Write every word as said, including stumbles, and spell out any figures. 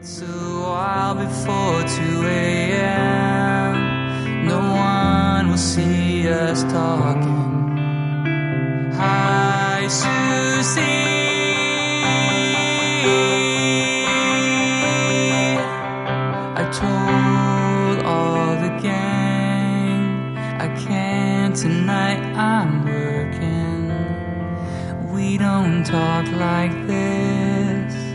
It's a while before two a.m. No one will see us talking. Hi, Susie. I told all the gang I can't tonight, I'm working. We don't talk like this.